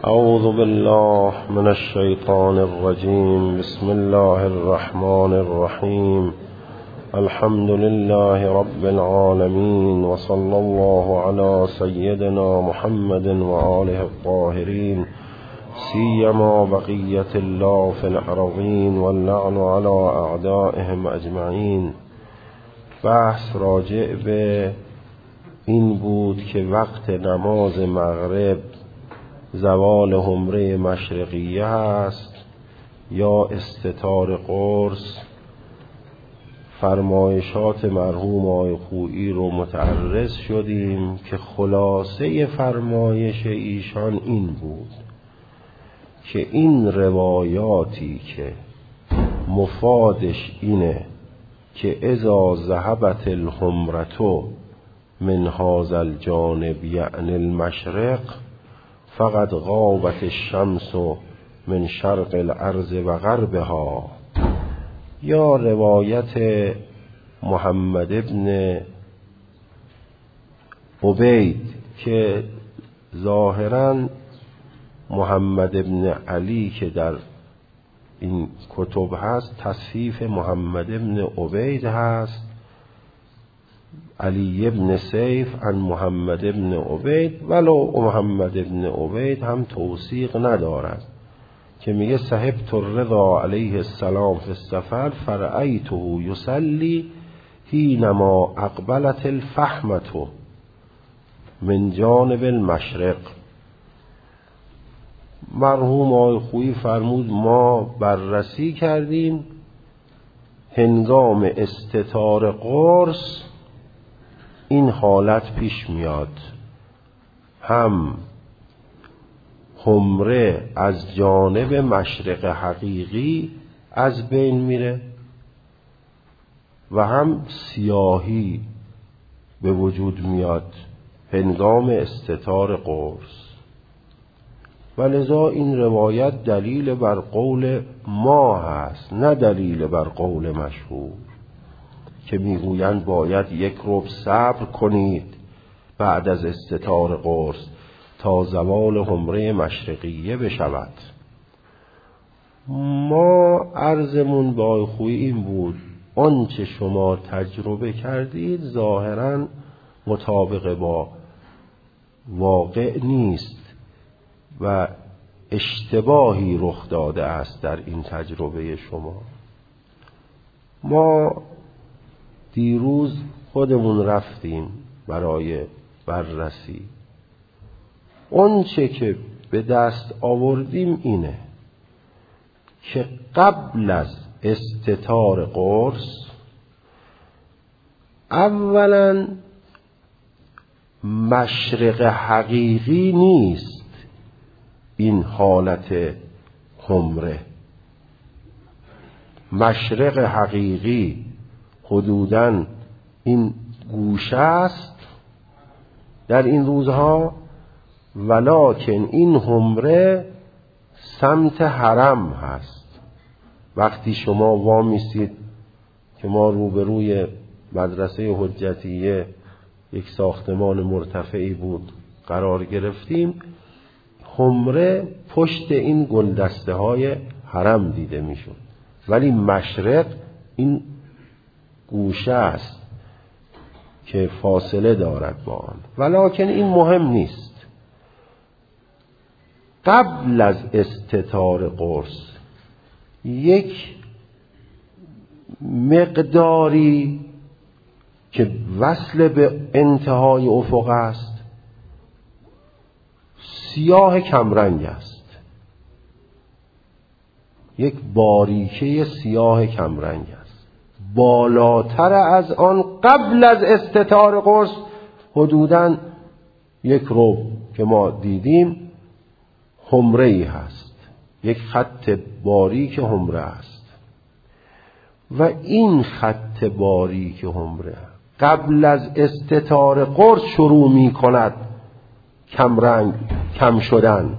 اعوذ بالله من الشیطان الرجیم. بسم الله الرحمن الرحیم. الحمد لله رب العالمین و صلی الله علی سیدنا محمد و آله الطاهرین سیما بقیة الله فی الارضین واللعن علی اعدائهم اجمعین. بحث راجع به این بود که وقت نماز مغرب زوال حمره مشرقیه است یا استتار قرص. فرمایشات مرحوم آقای خویی رو متعرض شدیم که خلاصه فرمایش ایشان این بود که این روایاتی که مفادش اینه که اذا ذهبت الحمرة من هذا الجانب یعنی المشرق فقط غابت الشمس من شرق الارض و غربها، یا روایت محمد ابن عبید که ظاهراً محمد ابن علی که در این کتب هست تصحیف محمد ابن عبید هست، علی ابن سیف عن محمد ابن عبید، ولو محمد ابن عبید هم توثیق ندارد که میگه صحبت الرضا علیه السلام فی السفر فرأیته یصلی حینما اقبلت الفحمة من جانب المشرق. مرحوم آقای خویی فرمود ما بررسی کردیم هنگام استتار قرص این حالت پیش میاد، هم حمره از جانب مشرق حقیقی از بین میره و هم سیاهی به وجود میاد هنگام استتار قرص. و لذا این روایت دلیل بر قول ما هست نه دلیل بر قول مشهور که میگویند باید یک ربع صبر کنید بعد از استتار قرص تا زوال حمره مشرقیه بشود. ما عرضمون با خویی این بود آنچه شما تجربه کردید ظاهراً مطابق با واقع نیست و اشتباهی رخ داده است در این تجربه شما. ما دیروز خودمون رفتیم برای بررسی، اونچه که به دست آوردیم اینه که قبل از استتار قرص اولا مشرق حقیقی نیست این حالت حمره. مشرق حقیقی حدوداً این گوشه است در این روزها، ولکن این حمره سمت حرم هست. وقتی شما وامیستید که ما روبروی مدرسه حجتیه یک ساختمان مرتفعی بود قرار گرفتیم، حمره پشت این گلدسته های حرم دیده میشد، ولی مشرق این گوشه است که فاصله دارد با آن، ولکن این مهم نیست. قبل از استتار قرص یک مقداری که وصل به انتهای افق است سیاه کمرنگ است، یک باریکه سیاه کمرنگ است. بالاتر از آن قبل از استتار قرص حدوداً یک ربع که ما دیدیم حمره ای هست، یک خط باریک حمره است و این خط باریک حمره قبل از استتار قرص شروع می کند کمرنگ کم شدن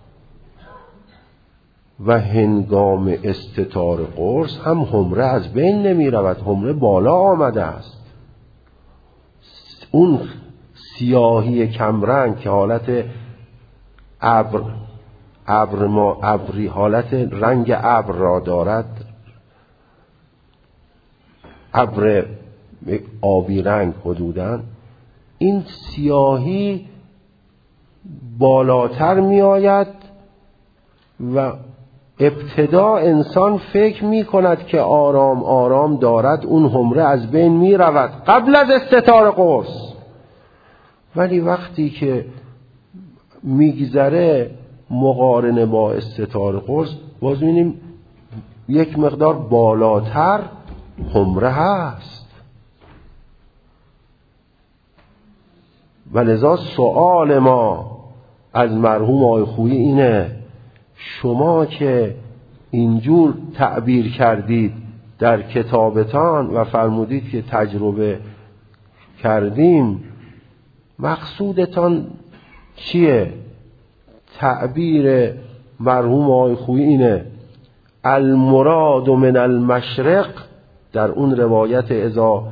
و هنگام استتار قرص هم حمره از بین نمی رود، حمره بالا آمده است. اون سیاهی کمرنگ که حالت ابر ابری حالت رنگ ابر را دارد، ابر آبی رنگ حدوداً، این سیاهی بالاتر می آید و ابتدا انسان فکر می کند که آرام آرام دارد اون حمره از بین می رود قبل از استتار قرص، ولی وقتی که میگذره مقارنه با استتار قرص باز می‌بینیم یک مقدار بالاتر حمره هست. ولذا سؤال ما از مرحوم آقای خویی اینه، شما که اینجور تعبیر کردید در کتابتان و فرمودید که تجربه کردیم، مقصودتان چیه؟ تعبیر مرحوم آقای خویی اینه، المراد من المشرق، در اون روایت اذا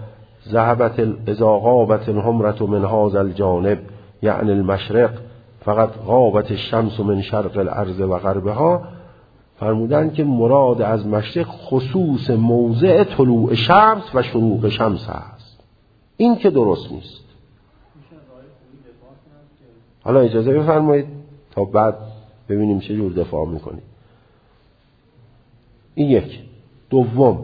غابت الحمرة من هذا الجانب یعنی المشرق فقط غابت الشمس من شرق الارض و غربها، فرمودن که مراد از مشرق خصوص موضع طلوع شمس و شروق شمس هست. این که درست نیست. حالا اجازه بفرمایید تا بعد ببینیم چه جور دفاع میکنید. این یک. دوم،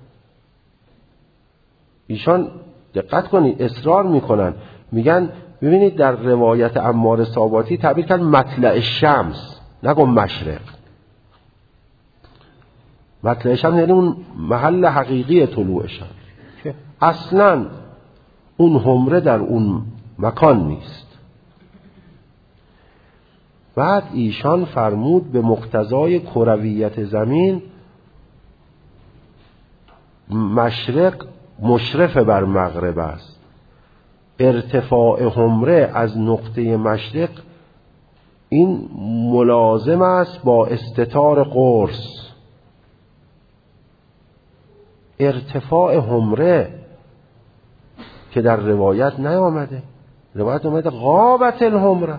ایشان دقت کنید اصرار میکنن، میگن ببینید در روایت عمار ساباتی تعبیر کرد مطلع شمس، نگم مشرق. مطلع شمس یعنی اون محل حقیقی طلوع شمس که اصلا اون حمره در اون مکان نیست. بعد ایشان فرمود به مقتضای کرویت زمین مشرق مشرف بر مغرب است، ارتفاع حمره از نقطه مشرق این ملازم است با استتار قرص. ارتفاع حمره که در روایت نیامده، روایت اومده غابت الحمره.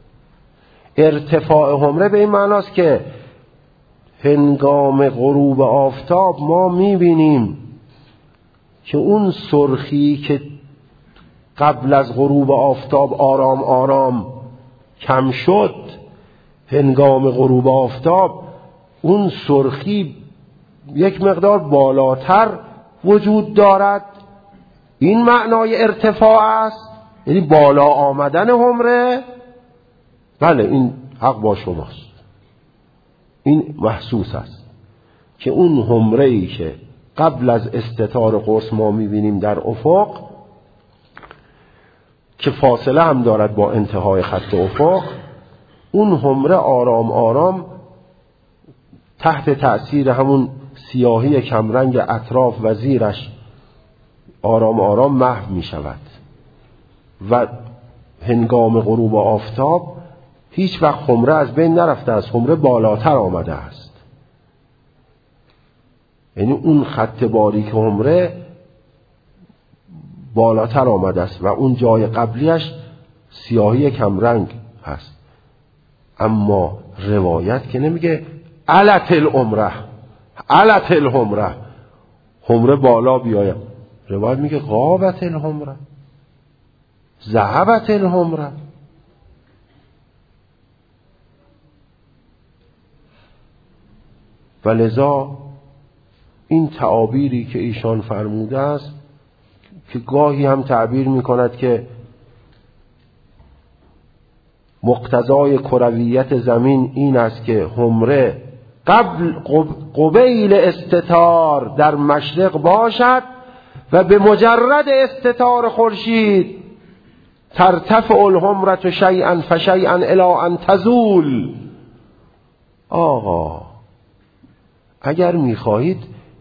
ارتفاع حمره به این معناست که هنگام غروب آفتاب ما میبینیم که اون سرخی که قبل از غروب آفتاب آرام آرام کم شد، هنگام غروب آفتاب اون سرخی یک مقدار بالاتر وجود دارد. این معنای ارتفاع است، یعنی بالا آمدن حمره. بله این حق با شماست، این محسوس است که اون حمره‌ای که قبل از استتار قرص ما می‌بینیم در افق که فاصله هم دارد با انتهای خط افق، اون حمره آرام آرام تحت تأثیر همون سیاهی کمرنگ اطراف و زیرش آرام آرام محو می شود و هنگام غروب آفتاب هیچ وقت حمره از بین نرفته است، حمره بالاتر آمده است. یعنی اون خط باریک حمره بالاتر آمده است و اون جای قبلیش سیاهی کمرنگ هست. اما روایت که نمیگه علت العمره، علت الحمره، حمره بالا بیاید. روایت میگه غابت الحمره، ذهبت الحمره. ولذا این تعابیری که ایشان فرموده است که گاهی هم تعبیر میکند که مقتضای کرویت زمین این است که حمره قبیل استتار در مشرق باشد و به مجرد استتار خورشید ترتفع الحمره شیئا فشیئا الی ان تزول. آقا اگر میخواهید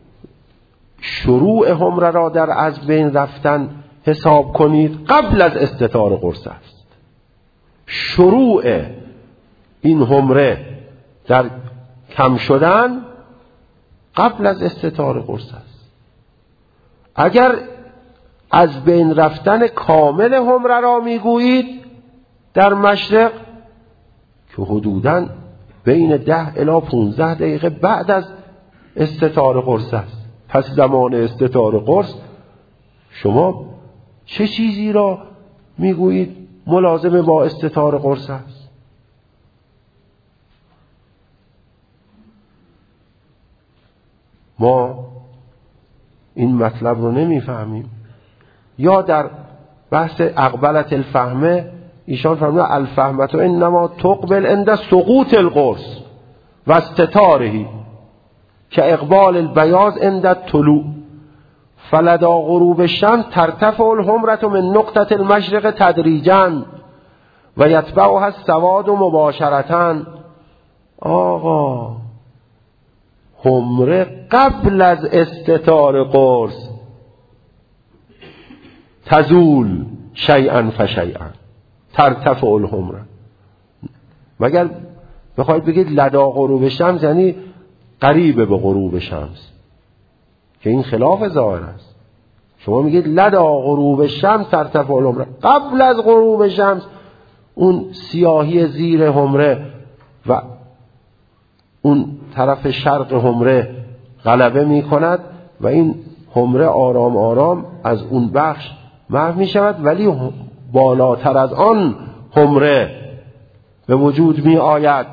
شروع حمره را در از بین رفتن حساب کنید قبل از استتار قرص است. شروع این حمره در کم شدن قبل از استتار قرص است. اگر از بین رفتن کامل حمره را میگویید در مشرق که حدوداً بین 10 الی 15 دقیقه بعد از استطار قرص است. پس زمان استطار قرص شما چه چیزی را میگویید ملازم با استطار قرص است؟ ما این مطلب رو نمیفهمیم. یا در بحث اقبلت الفهمه ایشان فرمودند الفهمت انما تقبل عند سقوط القرص و استطاره که اقبال البیاض عند الطلوع فلدا غروب الشمس ترتفع الحمرة من نقطة المشرق تدریجا و یتبعها السواد مباشرة. آقا حمره قبل از استطار قرص تزول شیئا فشیئا ترتفع الحمره. مگر بخواید بگید لدا غروب شمس یعنی قریب به غروب شمس، که این خلاف ظاهر است. شما میگید لدا غروب شمس ترتفع الحمره، قبل از غروب شمس اون سیاهی زیر حمره و اون طرف شرق حمره غلبه میکند و این حمره آرام آرام از اون بخش محو میشود، ولی بالاتر از آن حمره به وجود می آید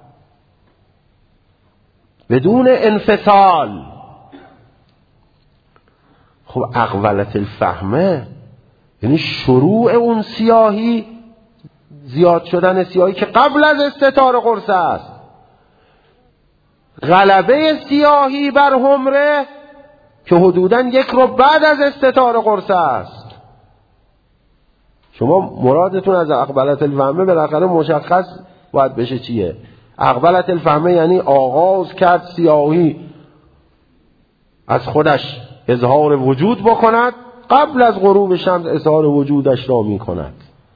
بدون انفصال. خب اقبلت الفهمه یعنی شروع اون سیاهی، زیاد شدن سیاهی که قبل از استطار قرص است، غلبه سیاهی بر حمره که حدوداً 1 رو بعد از استطار قرص است. شما مرادتون از اقبلت الفهمه بالاخره مشخص باید بشه چیه. اقبلت الفهمه یعنی آغاز کرد سیاهی از خودش اظهار وجود بکند، قبل از غروب شمس اظهار وجودش را می کند.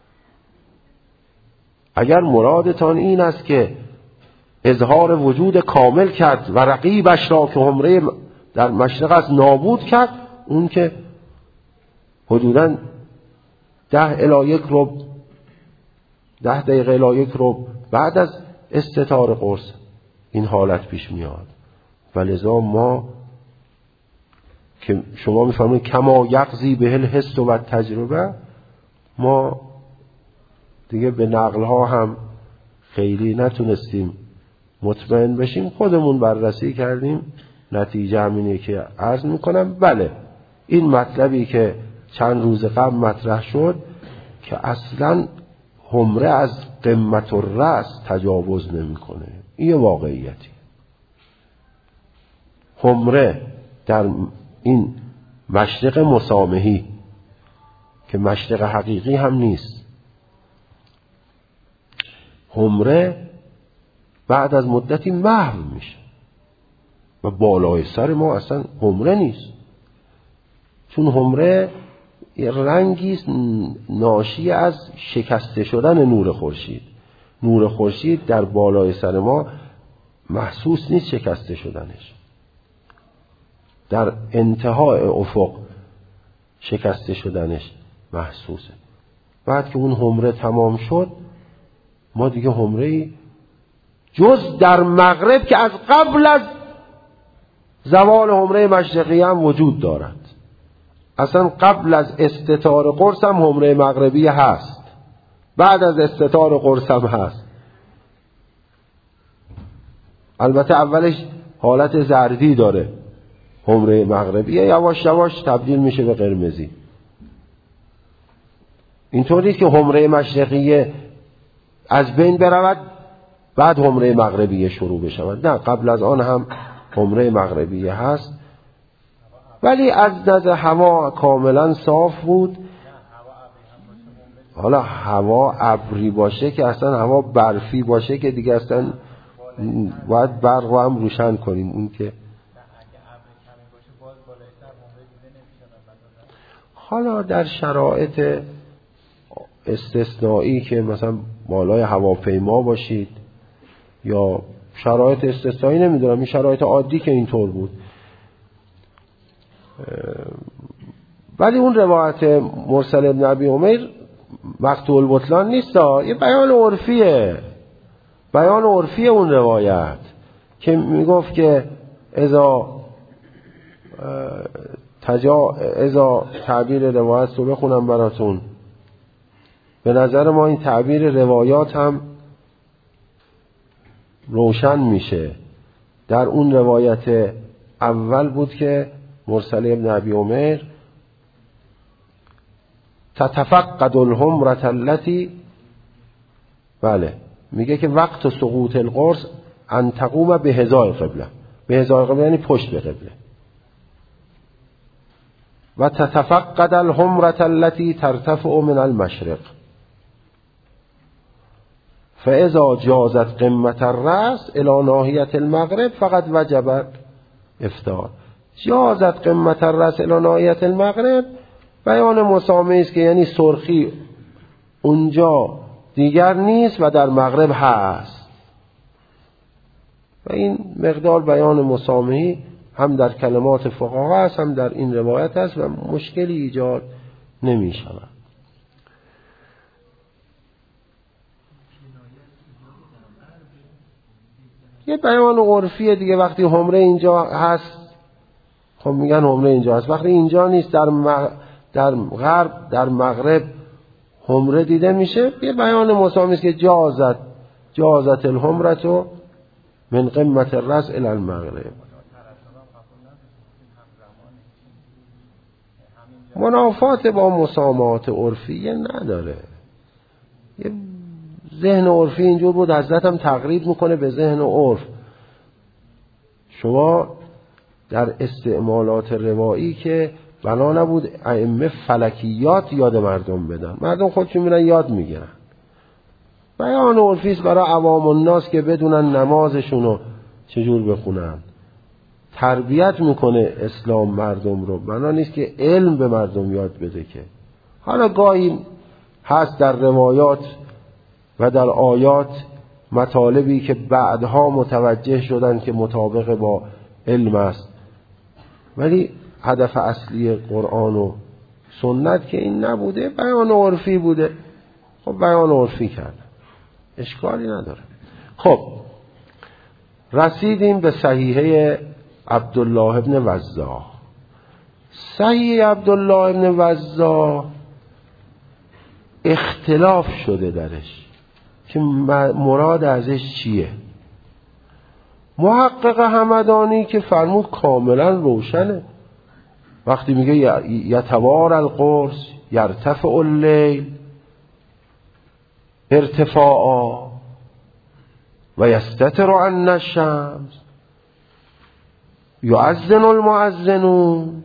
اگر مرادتان این است که اظهار وجود کامل کرد و رقیبش را که حمره در مشرق است نابود کرد، اون که حدوداً 10 الی 1 رو 10 دقیقه الی 1 رو بعد از استطار قرص این حالت پیش میاد. ولذا ما که شما میفرمایید کما یقضی به الحس و تجربه، ما دیگه به نقل ها هم خیلی نتونستیم مطمئن بشیم، خودمون بررسی کردیم، نتیجه همینه که عرض میکنم. بله این مطلبی که چند روز قبل مطرح شد که اصلا حمره از قمت الرأس تجاوز نمیکنه، این واقعیتی. حمره در این مشرق مسامحی که مشرق حقیقی هم نیست، حمره بعد از مدتی محو میشه و بالای سر ما اصلا حمره نیست، چون حمره رنگی ناشی از شکسته شدن نور خورشید. نور خورشید در بالای سر ما محسوس نیست شکسته شدنش، در انتهای افق شکسته شدنش محسوسه. بعد که اون حمره تمام شد، ما دیگه حمره‌ای جز در مغرب که از قبل از زوال حمره مشرقی هم وجود دارد، اصلا قبل از استطار قرص هم حمره مغربی هست، بعد از استطار قرص هم هست. البته اولش حالت زردی داره حمره مغربی، یواش یواش تبدیل میشه به قرمزی. اینطوری که حمره مشرقی از بین برود بعد حمره مغربی شروع بشود، نه، قبل از آن هم حمره مغربی هست، ولی از نظر هوا کاملا صاف بود. حالا هوا ابری باشه که اصلا هوا برفی باشه که دیگه اصلا باید برق رو هم روشن کنیم. اون که حالا در شرایط استثنایی که مثلا بالای هواپیما باشید یا شرایط استثنایی، نمیدونم، این شرایط عادی که اینطور بود. ولی اون روایت مرسل ابن ابی عمیر مقطوع البطلان نیست، یه بیان عرفیه، بیان عرفی اون روایت که میگفت که ازا تعبیر روایت رو بخونم براتون. به نظر ما این تعبیر روایات هم روشن میشه. در اون روایت اول بود که مرسل ابن ابی عمر تتفقد الحمرة التي، بله، میگه که وقت سقوط القرص ان تقوم به هزار قبله، به هزار قبله یعنی پشت به قبله. و تتفقد الحمرة التي ترتفع من المشرق فاذا جازت قمة الرأس الى ناحیة المغرب فقد وجب افطار. جازت قمة الرأس الى ناحیة المغرب بیان مسامه است که یعنی سرخی اونجا دیگر نیست و در مغرب هست. و این مقدار بیان مسامحی هم در کلمات فقها هست، هم در این روایت هست و مشکلی ایجاد نمی شود. یه بیان عرفیه دیگه. وقتی حمره اینجا هست خب میگن حمره اینجا هست، وقتی اینجا نیست در غرب در مغرب حمره دیده میشه، یه بیان مسامحی است که جازت الحمرة من قمة الرأس الى المغرب. منافات با مسامحات عرفیه نداره. یه ذهن عرفی اینجور بود، حضرت هم تقریب میکنه به ذهن عرف. شما در استعمالات روایی که بنا نبود ائمه فلکیات یاد مردم بدن، مردم خودشون میرن یاد میگیرن. بیان عرفی است برای عوام الناس که بدونن نمازشونو چجور بخونن. تربیت میکنه اسلام مردم رو، بنا نیست که علم به مردم یاد بده. که حالا گاهی هست در روایات و در آیات مطالبی که بعدها متوجه شدن که مطابق با علم است، ولی هدف اصلی قرآن و سنت که این نبوده، بیان عرفی بوده. خب بیان عرفی کرد، اشکالی نداره. خب رسیدیم به صحیحه عبدالله ابن وضاح. صحیح عبدالله ابن وضاح اختلاف شده درش که مراد ازش چیه. محقق همدانی که فرمود کاملا روشنه، وقتی میگه یتوار القرص یرتفع اللیل ارتفاعا و یستتر عن الشمس یؤذن المؤذنون.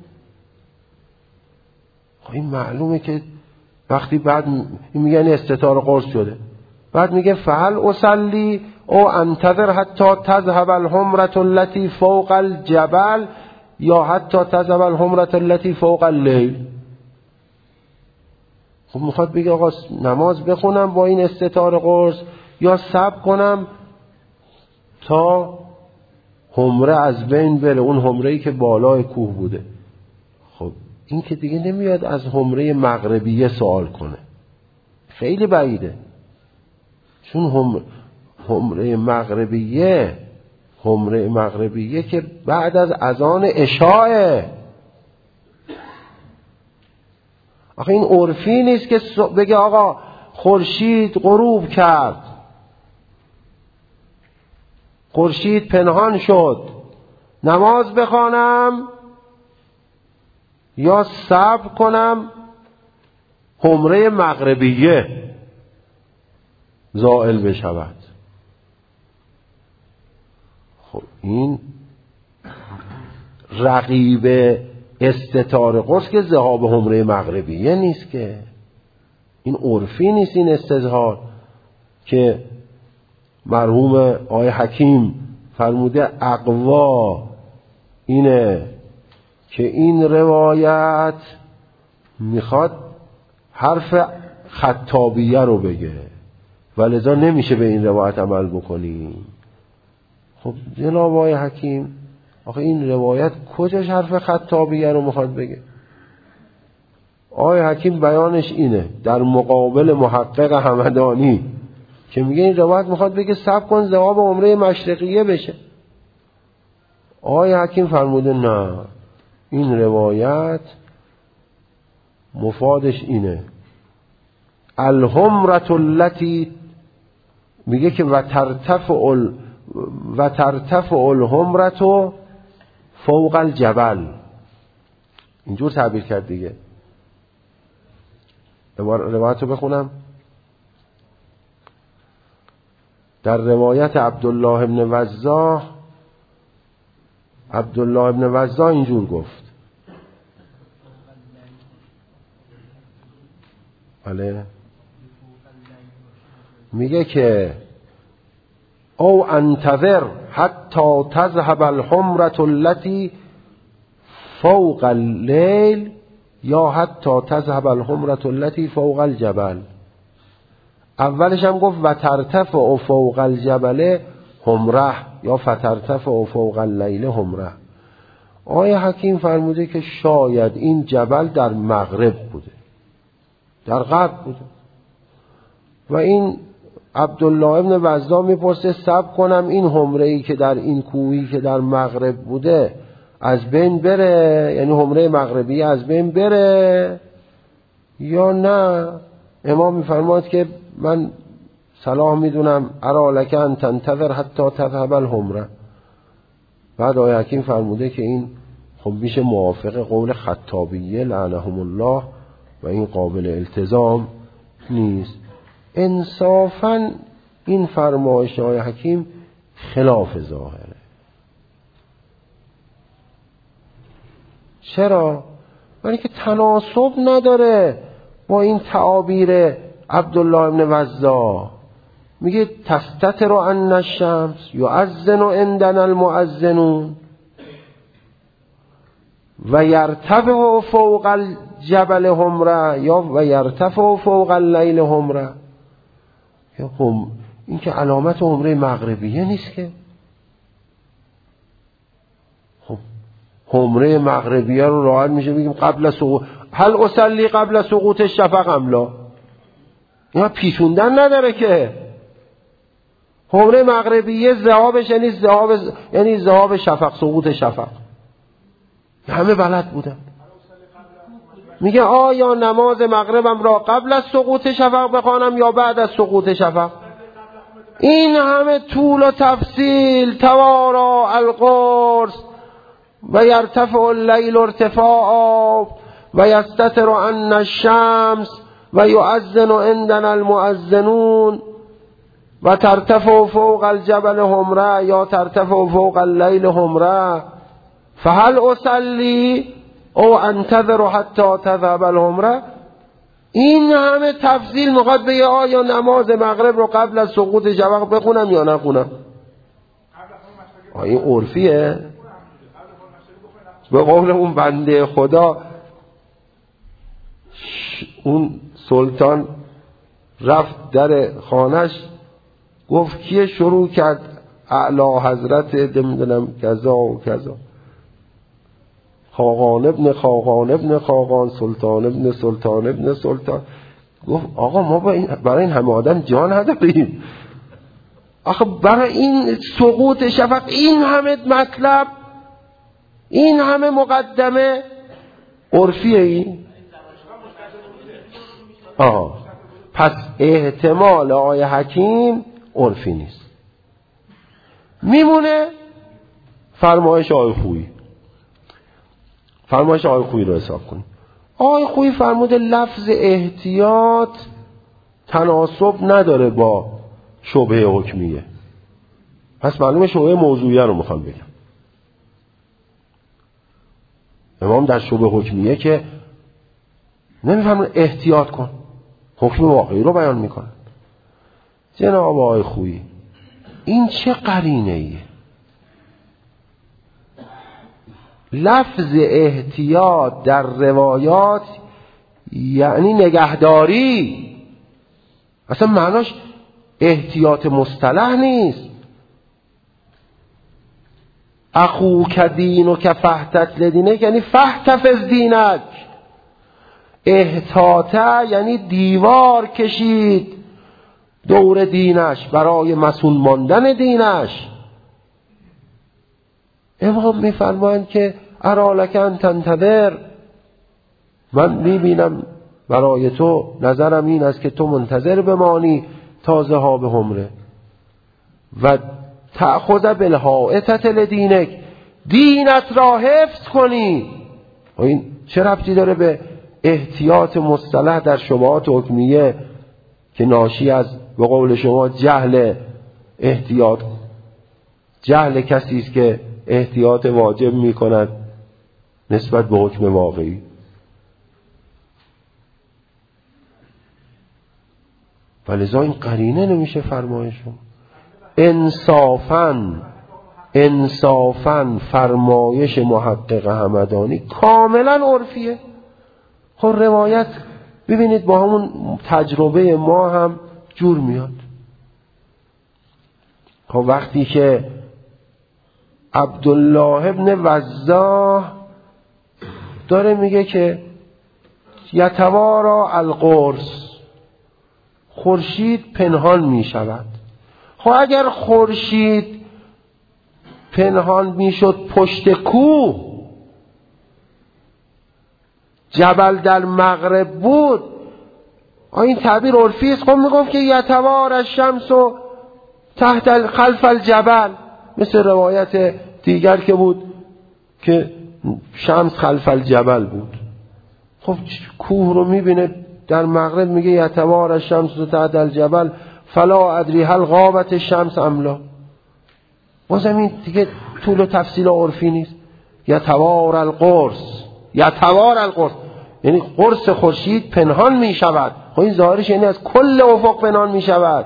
این معلومه که وقتی بعد میگن استتار قرص شده، بعد میگه فهل اصلی او انتظر حتی تذهب الحمرة التي فوق الجبل یا حتی تذهب الحمرة التي فوق اللیل. خب میخواد بگه آقا نماز بخونم با این استتار قرص یا صبر کنم تا حمره از بین بره، اون حمره‌ای که بالای کوه بوده. خب این که دیگه نمیاد از حمره مغربیه سوال کنه، خیلی بعیده. چون حمره مغربیه که بعد از اذان عشاء. آخه این عرفی نیست که بگه آقا خورشید غروب کرد، خورشید پنهان شد، نماز بخوانم یا صبر کنم حمره مغربیه زائل بشود. خب این رقیب استتار قرص که ذهاب حمره مغربیه نیست، که این عرفی نیست. این استظهار که مرحوم آقای حکیم فرموده اقوا اینه که این روایت میخواد حرف خطابیه رو بگه و لذا نمیشه به این روایت عمل بکنی. خب جناب آقای حکیم آخه این روایت کجاش حرف خطابیه رو میخواد بگه؟ آقای حکیم بیانش اینه در مقابل محقق همدانی که میگه این روایت میخواد بگه صبر کن ذهاب عمره مشرقیه بشه. آقای حکیم فرموده نه، این روایت مفادش اینه الحمرة التي، میگه که و ترتفع الحمرة فوق الجبل، اینجور تعبیر کرد دیگه. روایت رو بخونم. در روایت عبدالله ابن وضاح اینجور گفت. بله، میگه که او انتظر حتی تذهب الحمرة التي فوق اللیل یا حتی تذهب الحمرة التي فوق الجبل. اولش هم گفت و ترتفع فوق الجبل حمره یا فترتفع فوق اللیل حمره. آقای حکیم فرموده که شاید این جبل در مغرب بوده، در غرب بوده. و این عبدالله ابن وضاح میپرسه صبر کنم این حمره‌ای که در این کوهی که در مغرب بوده از بین بره، یعنی حمره مغربی از بین بره یا نه؟ امام میفرماد که من صلاح میدونم ارا لک ان تنتظر حتی تذهب الحمره. بعد آقای حکیم فرموده که این خب میشه موافق قول خطابیه لعنهم الله و این قابل التزام نیست. انصافاً این فرمایش آقای حکیم خلاف ظاهره. چرا؟ برای که تناسب نداره با این تعابیر عبدالله ابن وضاح. میگه تستتر عن الشمس یؤذن عندنا المؤذنون و یرتفع فوق الجبل حمره یا و یرتفع فوق اللیل حمره. این که علامت عمره مغربیه نیست که. خب عمره مغربیه رو راحت میشه بگیم قبل سقوط، هل اصلی قبل سقوط الشفق ام لا، اینا پیچوندن نداره که. عمره مغربیه ذهابش یعنی ذهاب شفق، سقوط شفق. همه بلد بودن. میگه آیا نماز مغربم را قبل از سقوط شفق بخوانم یا بعد از سقوط شفق؟ این همه طول و تفصیل، توارا القرص و یرتفع اللیل ارتفاعا و یستتر عن الشمس و یؤذن عندنا المؤذنون و ترتفع فوق الجبل حمره یا ترتفع فوق اللیل حمره فهل اصلی او انتظر حتی تذهب الحمره. این همه تفصیل میخواد بگه آیا نماز مغرب رو قبل از سقوط شفق بخونم یا نخونم؟ این عرفیه؟ به قول اون بنده خدا، اون سلطان رفت در خانش گفت کیه شروع کرد اعلی حضرت نمیدونم کذا و کذا، خاقان ابن خاقان ابن خاقان، سلطان ابن سلطان ابن سلطان. گفت آقا ما برای این همه آدم جان نداریم، آخه برای این سقوط شفق این همه مطلب، این همه مقدمه عرفیه این؟ پس احتمال آقای حکیم عرفی نیست. میمونه فرمایش آقای خویی. فرمایش آقای خویی رو حساب کنیم. آقای خویی فرموده لفظ احتیاط تناسب نداره با شبهه حکمیه. پس معلومه شبهه موضوعیه رو میخوام بگم. امام در شبهه حکمیه که نمیفهمون احتیاط کن، حکم واقعی رو بیان میکنن. جناب آقای خویی این چه قرینه ایه؟ لفظ احتیاط در روایات یعنی نگهداری، اصلا معناش احتیاط مصطلح نیست. اخوک دینک فاحتط لدینک یعنی فاحتفظ دینک. احتاطه یعنی دیوار کشید، دور دینش، برای مسئول ماندن دینش. امام میفرمایند که ارالک ان تنتظر، من میبینم برای تو، نظرم این است که تو منتظر بمانی تا ذهاب حمره و تأخذ بالحائطة لدینک، دینت را حفظ کنی. و این چه ربطی داره به احتیاط مصطلح در شبهات حکمیه که ناشی از به قول شما جهل احتیاط، جهل کسی است که احتیاط واجب میکند نسبت به حکم واقعی. ولذا این قرینه نمیشه فرمایشون. انصافاً فرمایش محقق همدانی کاملا عرفیه. خب روایت ببینید با همون تجربه ما هم جور میاد. خب وقتی که عبدالله ابن وضاح داره میگه که یتوارا القرص، خورشید پنهان میشود. خب اگر خورشید پنهان میشد پشت کوه، جبل در مغرب بود، این تعبیر عرفی است. خب میگفت که یتوار الشمس و تحت خلف الجبل، مثل روایت دیگر که بود که شمس خلف الجبل بود. خب کوه رو میبینه در مغرب، میگه یتوار الشمس و تحت الجبل فلا ادری هل غابت الشمس ام لا. بازم این دیگه طول و تفصیل عرفی نیست. یتوار القرص، یتوار القرص یعنی قرص خورشید پنهان می شود. خب این ظاهرش یعنی از کل افق پنهان می شود.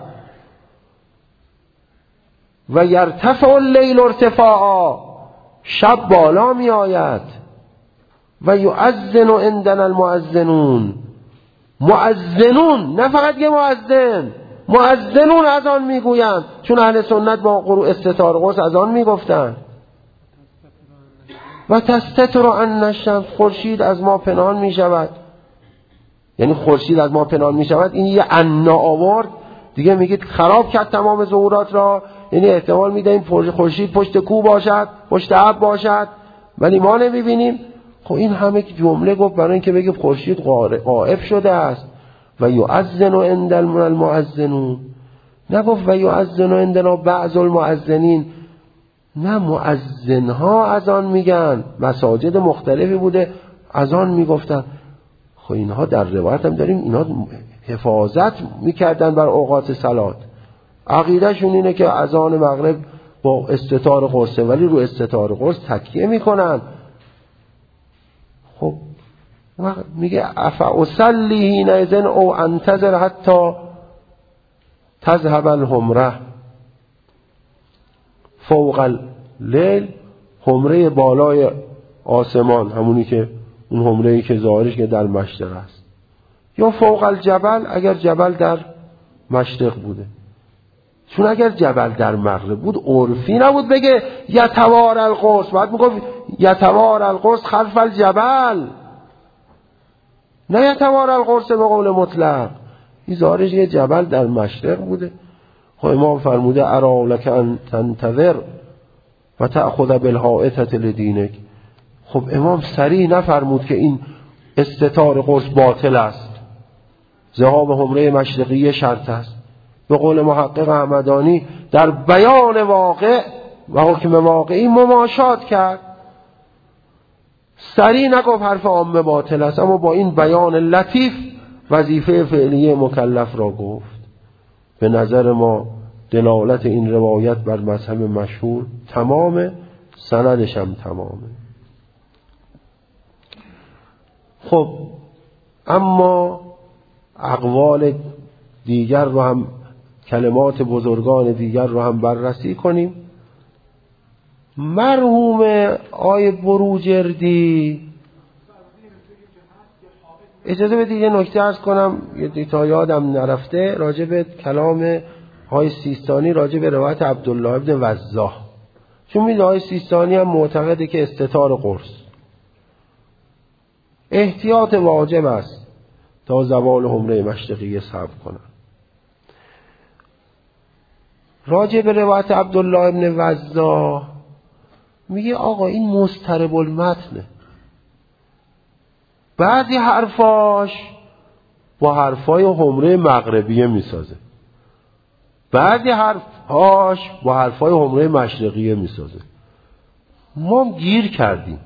و یرتفع اللیل ارتفاعا، شب بالا می آید. و یؤذن عندنا المؤذنون، مؤذنون نه فقط یه مؤذن، مؤذنون از آن میگویند، چون اهل سنت با قروء استتار قرص از آن میگفتند. و تستتر عن الشمس، خورشید از ما پنهان میشود. یعنی خورشید از ما پنهان میشود، این یه انا آورد دیگه، میگید خراب کرد تمام ظهورات را. یعنی احتمال میده این خورشید پشت کو باشد، پشت ابر باشد، ولی ما نمیبینیم. خب این همه جمله گفت برای اینکه بگه خورشید غائب شده است. و یؤذن عند المؤذنون، نگفت و یؤذن عندنا بعض المؤذنین، نه مؤذنها از آن میگن. مساجد مختلفی بوده از آن میگفتن. خب اینها در روایت هم داریم اینا حفاظت میکردن بر اوقات صلات. عقیدهشون اینه که اذان مغرب با استتار قرصه، ولی رو استتار قرص تکیه میکنن. خب میگه افاصلی حینئذ او انتظر حتی تذهب الحمره فوق اللیل، حمره بالای آسمان، همونی که اون حمره‌ای که ظاهرش که در مشرق است، یا فوق الجبل اگر جبل در مشرق بوده. چون اگر جبل در مغرب بود عرفی نبود بگه یتوار القرص، بعد میگفت یتوار القرص خلف الجبل، نه یتوار القرص به قول مطلق. این ظاهرش یه جبل در مشرق بوده. خب امام فرموده ارالک ان تنتظر و تأخذ بالحائطة لدینک. خب امام صریح نفرمود که این استتار قرص باطل است، ذهاب حمره مشرقی شرط است. به قول محقق همدانی در بیان واقع و حکم واقعی مماشات کرد. صریح نگفت حرف عامه باطل است، اما با این بیان لطیف وظیفه فعلیه مکلف را گفت. به نظر ما دلالت این روایت بر مذهب مشهور تمامه، سندش هم تمامه. خب اما اقوال دیگر رو هم، کلمات بزرگان دیگر رو هم بررسی کنیم. مرحوم آی بروجردی، اجازه بدید یه نکته عرض کنم یه تا یادم نرفته راجع به کلام آی سیستانی راجع به روایت عبدالله ابن وضاح. چون می‌دونید آی سیستانی هم معتقده که استتار قرص احتیاط واجب است تا زوال حمره مشرقی صبر کنن. راجع به روایت عبدالله ابن وضاح میگه آقا این مضطرب المتنه، بعضی حرفاش با حرفای حمره مغربیه میسازه، بعضی حرفاش با حرفای حمره مشرقیه میسازه. ما گیر کردیم.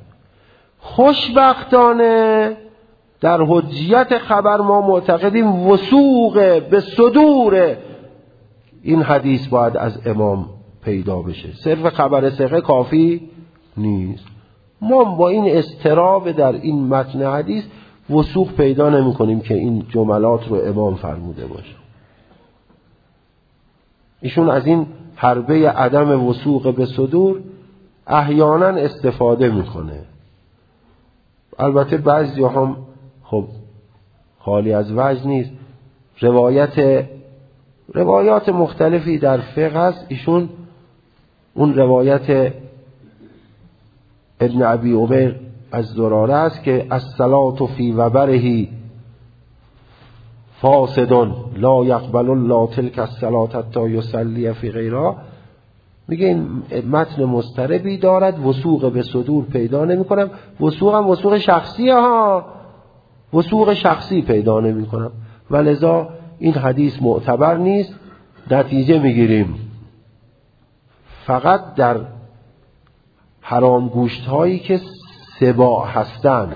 خوشبختانه در حجیت خبر ما معتقدیم وثوق به صدور این حدیث باید از امام پیدا بشه، صرف خبر ثقه کافی نیست. ما با این اضطراب در این متن حدیث وثوق پیدا نمی کنیم که این جملات رو امام فرموده باشه. ایشون از این حربه عدم وثوق به صدور احیانا استفاده میکنه. البته بعضی هم خب خالی از وجه نیست، روایات مختلفی در فقه هست. ایشون اون روایت ابن ابی عمر از زراره است که الصلاة فی وبره فاسد لا یقبل الله تلک الصلاة حتی یصلی فی غیرها. میگه این متن مضطربی دارد، وثوق به صدور پیدا نمی کنم. وثوق هم وثوق شخصیه ها، وثوق شخصی پیدا نمی کنم و لذا این حدیث معتبر نیست. نتیجه میگیریم فقط در حرام گوشت هایی که سباع هستند،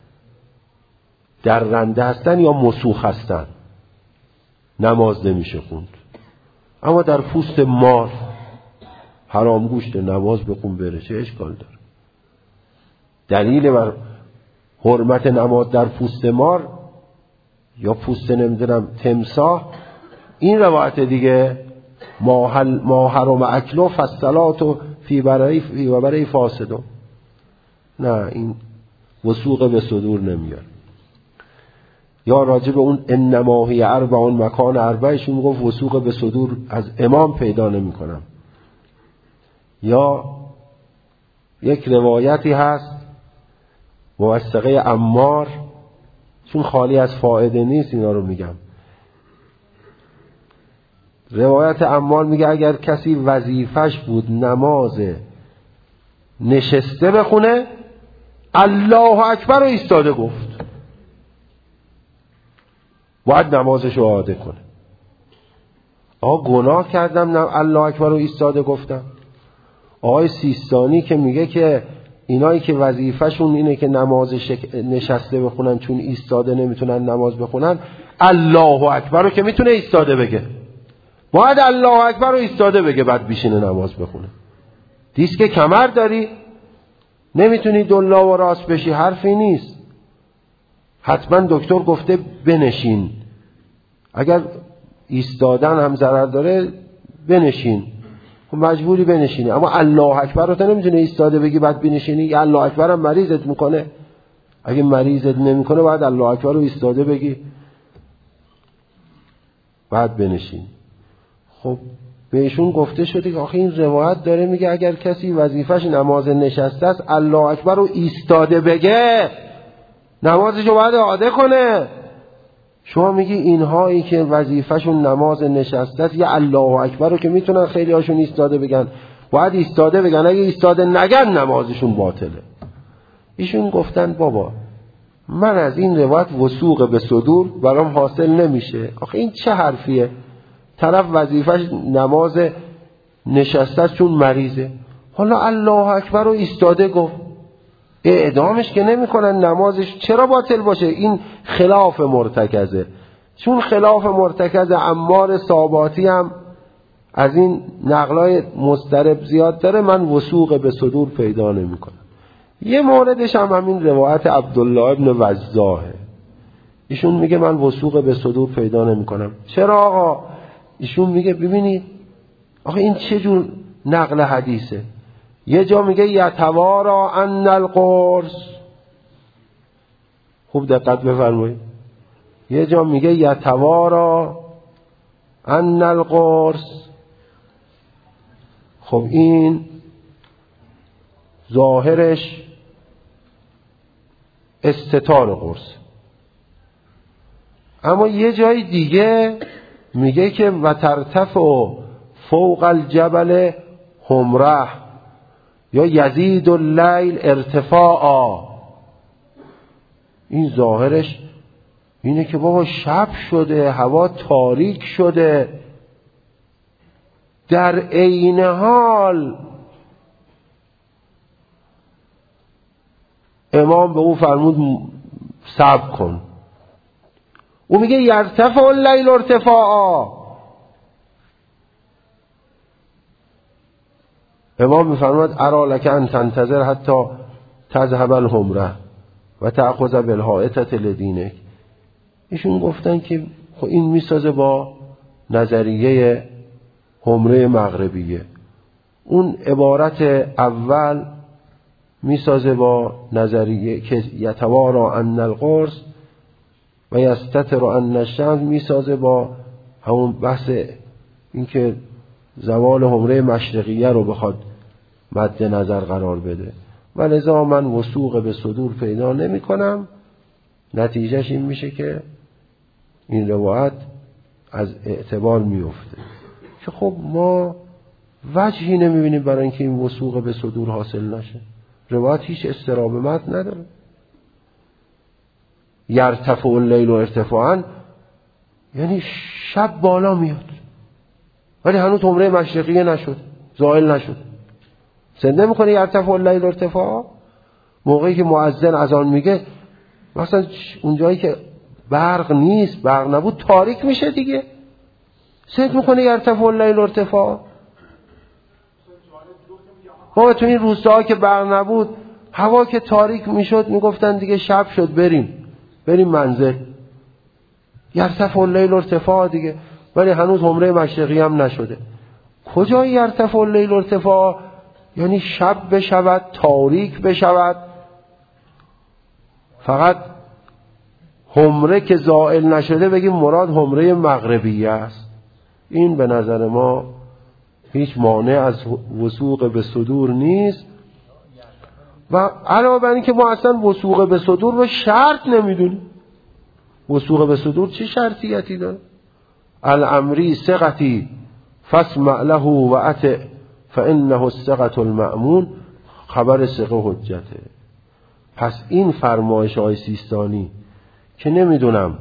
در رنده هستند یا مسوخ هستند نماز نمیشه خوند. اما در پوست مار حرام گوشت نماز بخون بره، چه اشکال داره؟ دلیل بر حرمت نماز در پوست مار یا پوست نمیدونم تمساح این روایت دیگه، ما حرم اکلو فالصلاة فی برای فاسدون. نه، این وثوق به صدور نمیاد. یا راجع به اون انما هی اربع مکان اربعشون میگفت وثوق به صدور از امام پیدا نمی کنم. یا یک روایتی هست موثقه عمار، چون خالی از فائده نیست اینا رو میگم. روایت عمار میگه اگر کسی وظیفش بود نماز نشسته بخونه، الله اکبر رو ایستاده گفت، باید نمازش رو اعاده کنه. گناه کردم الله اکبر رو ایستاده گفتم. آقای سیستانی که میگه که اینایی که وظیفه‌شون اینه که نماز نشسته بخونن چون ایستاده نمیتونن نماز بخونن، الله اکبر رو که میتونه ایستاده بگه، باید الله اکبر رو ایستاده بگه بعد بشینه نماز بخونه. دیسک کمر داری نمیتونی دلا و راست بشی، حرفی نیست. حتما دکتر گفته بنشین، اگر ایستادن هم ضرر داره بنشین، مجبوری بنشینی. اما الله اکبر رو تو نمیتونی ایستاده بگی بعد بنشینی. الله اکبر هم مریضت میکنه، اگه مریضت نمیکنه باید الله اکبر رو ایستاده بگی بعد بنشین. خب بهشون گفته شده که آخه این روایت داره میگه اگر کسی وظیفش نماز نشسته است الله اکبر رو ایستاده بگه نمازش رو باید اعاده کنه. شما میگی اینهایی که وظیفهشون نماز نشسته است یا الله اکبر رو که میتونن خیلی هاشون ایستاده بگن باید ایستاده بگن، اگه ایستاده نگن نمازشون باطله. ایشون گفتن بابا من از این روایت وثوق به صدور برام حاصل نمیشه. آخه این چه حرفیه؟ طرف وظیفش نماز نشسته است چون مریضه، حالا الله اکبر رو ایستاده گفت، اعدامش که نمی کنن، نمازش چرا باطل باشه؟ این خلاف مرتکزه. چون خلاف مرتکز عمار صاباتی هم از این نقلای مضطرب زیاد داره، من وثوق به صدور پیدا نمی کنم. یه موردش هم همین روایت عبدالله ابن وضاحه. ایشون میگه من وثوق به صدور پیدا نمی کنم. چرا آقا؟ ایشون میگه ببینید آخه این چه جور نقل حدیثه؟ یه جا میگه یتوارا ان القرص، خوب دقت بفرمایید، یه جا میگه یتوارا ان القرص. خب این ظاهرش استتار قرص، اما یه جای دیگه میگه که و ترتفع فوق الجبل همره یا یزید اللیل ارتفاعا. این ظاهرش اینه که بابا شب شده، هوا تاریک شده، در عین حال امام به او فرمود صبر کن. او میگه یرتفع اللیل ارتفاعا. امام میفرماد ارا لک ان تنتظر حتی تذهب الحمره و تأخذ بالحائطة لدینک. ایشون گفتن که خب این میسازه با نظریه حمره مغربیه. اون عبارت اول میسازه با نظریه که یتوارا ان القرص و یستتر ان الشمس، میسازه با همون بحث اینکه زوال حمره مشرقیه رو بخواد مد نظر قرار بده. و لذا من وثوق به صدور پیدا نمی کنم. نتیجهش این میشه که این روایت از اعتبار میفته که خب ما وجهی نمیبینیم برای اینکه این وثوق به صدور حاصل نشه. روایت هیچ اضطراب متن نداره. یرتفع اللیل و ارتفاعا یعنی شب بالا میاد ولی هنوز حمره مشرقیه نشد، زائل نشد. زنده میکنه یرتفع اللیل و ارتفاعا. موقعی که مؤذن اذان میگه مثلا اونجایی که برق نیست، برق نبود، تاریک میشه دیگه. زنده میکنه یرتفع اللیل و ارتفاعا. ما تو این روستاها که برق نبود، هوا که تاریک میشد، میگفتن دیگه شب شد، بریم منزل. یرتفع اللیل و ارتفاعا دیگه، ولی هنوز حمره مشرقی هم نشده. کجای یرتفع اللیل و ارتفاعا؟ یعنی شب بشود، تاریک بشود، فقط حمره که زائل نشده بگیم مراد حمره مغربیه است. این به نظر ما هیچ مانع از وثوق به صدور نیست. و علاوه بر این که ما اصلا وثوق به صدور رو شرط نمیدونیم. وثوق به صدور چه شرطیتی داره؟ الامری ثقتی فاسمع له و اطع فانه الثقة المأمون. خبر ثقه حجته. پس این فرمایش های سیستانی که نمیدونم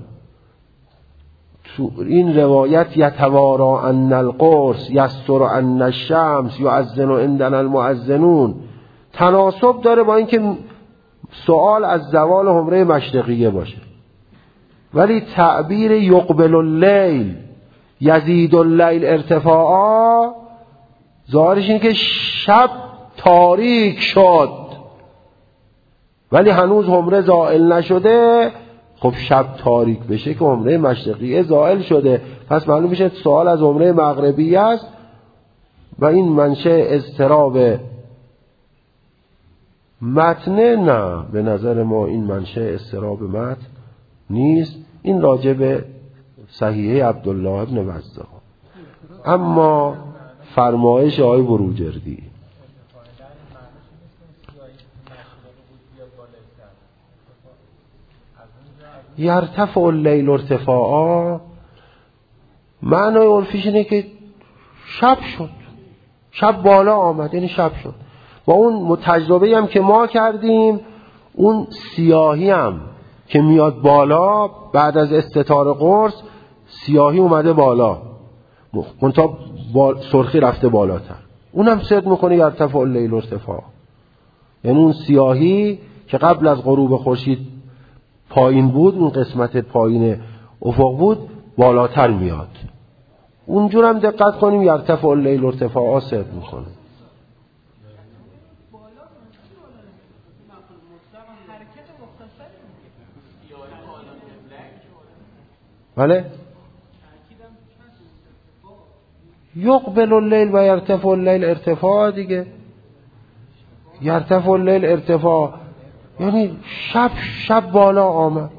تو این روایت یتوارا ان القرص یستر ان الشمس یؤذن عندنا المؤذنون تناسب داره با اینکه سوال از زوال حمره مشرقیه باشه، ولی تعبیر یقبل اللیل یزید اللیل ارتفاعا ظاهرش اینه که شب تاریک شد ولی هنوز حمره زائل نشده. خب شب تاریک بشه که حمره مشرقیه زائل شده، پس معلوم میشه سوال از حمره مغربی است و این منشأ اضطراب متن. نه، به نظر ما این منشأ اضطراب متن نیست. این راجع به صحیحه عبدالله ابن وزاق. اما فرمایش آقای بروجردی یرتفع اللیل ارتفاعا معنای عرفیش اینه که شب شد، شب بالا آمد، یعنی شب شد. و اون تجربه هم که ما کردیم، اون سیاهی هم که میاد بالا بعد از استتار قرص، سیاهی اومده بالا منتها سرخی رفته بالاتر، اونم صدق میکنه یرتفع اللیل ارتفاعا. یعنی اون سیاهی که قبل از غروب خورشید پایین بود، اون قسمت پایین افق بود، بالاتر میاد. اونجور هم دقت کنیم یرتفع اللیل ارتفاعا صدق میکنه. بله؟ یقبل اللیل و یرتفع اللیل ارتفاع دیگه. یرتفع اللیل ارتفاع یعنی شب بالا آمد.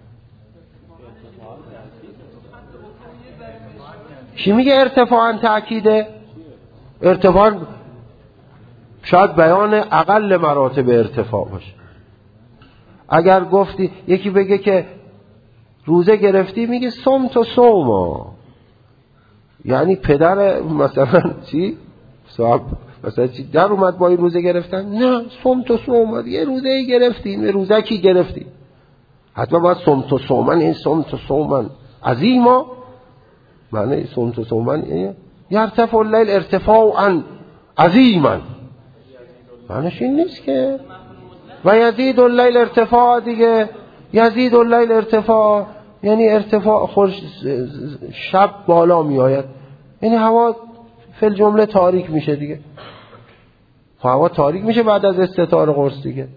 چی میگه ارتفاعاً تأکیده؟ ارتفاع شاید بیان اقل مراتب ارتفاع باشه. اگر گفتی یکی بگه که روزه گرفتی، میگه صمت و صوما، یعنی پدر مثلا چی؟ صاحب مثلا چی در اومد با این روزه گرفتن؟ نه، صمت و صوم، یه روزه گرفتیم، یه روزکی گرفتیم، حتما باید صمت و صومن. این صمت و صومن عظیما، معنی صمت و صومن یرتفع اللیل ارتفاعا عظیما، معنیش این نیست که و یزید اللیل ارتفاع دیگه، یزید اللیل ارتفاع یعنی ارتفاع خورش شب بالا می آید، یعنی هوا فی الجمله تاریک میشه دیگه، هوا تاریک میشه بعد از استتار قرص دیگه.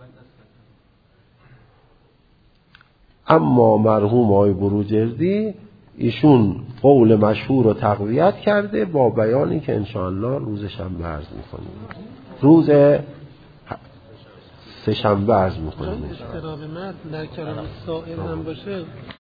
اما مرحوم آقای بروجردی ایشون قول مشهور رو تقویت کرده با بیانی که انشاءالله روز شنبه عرض میکنیم، روز سه شنبه عرض میکنیم. اضطراب متن در کلام سائل هم باشه